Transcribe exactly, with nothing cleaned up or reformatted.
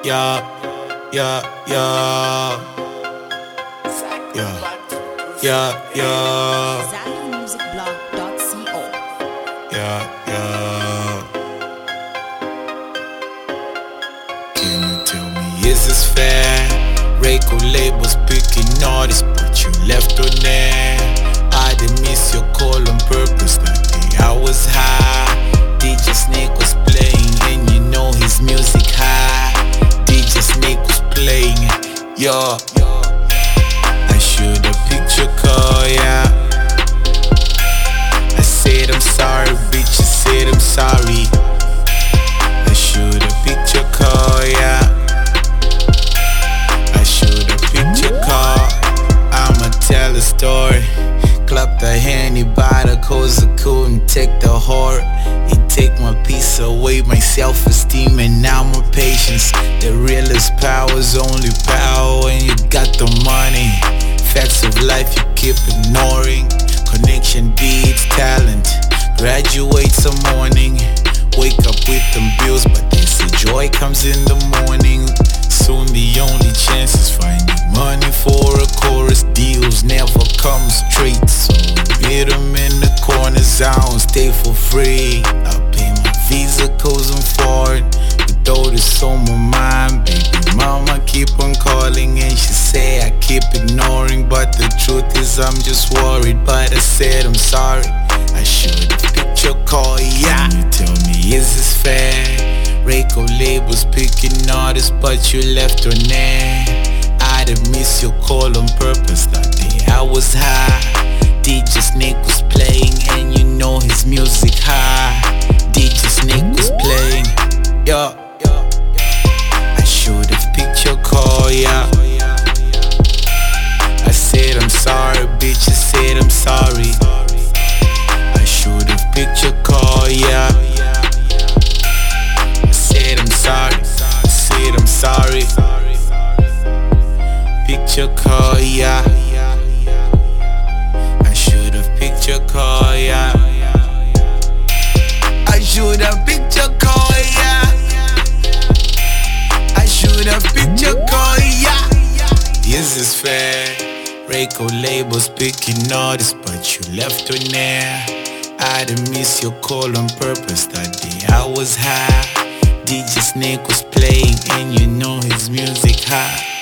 yeah, yeah, yeah, yeah, yeah, yeah, Zaki Music Blog dot co. yeah, yeah. Can you tell me, is this fair? Record labels picking artists, but you left on there. I didn't miss your call on purpose. That day I was high. D J Snake was playing, and you know his music high. D J Snake was playing, yeah. I should've picked your call, yeah. I said I'm sorry, bitch. I said I'm sorry. I should've picked your call, yeah. I should've picked your call. I'ma tell a story. Clap the handy by the cause I couldn't take the heart. It take my peace away, my self-esteem, and now my patience. The realest power's only power when you got the money. Facts of life you keep ignoring. Connection beats talent. Graduate some morning. Wake up with them bills, but they say joy comes in the morning. Soon the only chance is finding money for a chorus. Deals never come straight, so meet them in the corners. I don't stay for free. I pay my visa cause I'm foreign. With all this on my mind, baby mama keep on calling, and she say I keep ignoring, but the truth is I'm just worried. But I said I'm sorry. I should've picked your call, yeah. Can you tell me, is this fair? Record labels picking artists, but you left on there. I didn't miss your call on purpose. That day I was high. D J Snake was playing, and you know his music high. D J Snake was playing, yeah. I should've picked your call, yeah. I said I'm sorry, bitch. I said I'm sorry. I should've picked your call, yeah. I said I'm sorry. I said I'm sorry. Picked your call, yeah. I should've picked your call, yeah. I should've picked your call, yeah. I should've picked your call, yeah. Is this fair? Record labels picking artists, but you left on there. I didn't miss your call on purpose. That day I was high. D J Snake was playing, and you know his music high.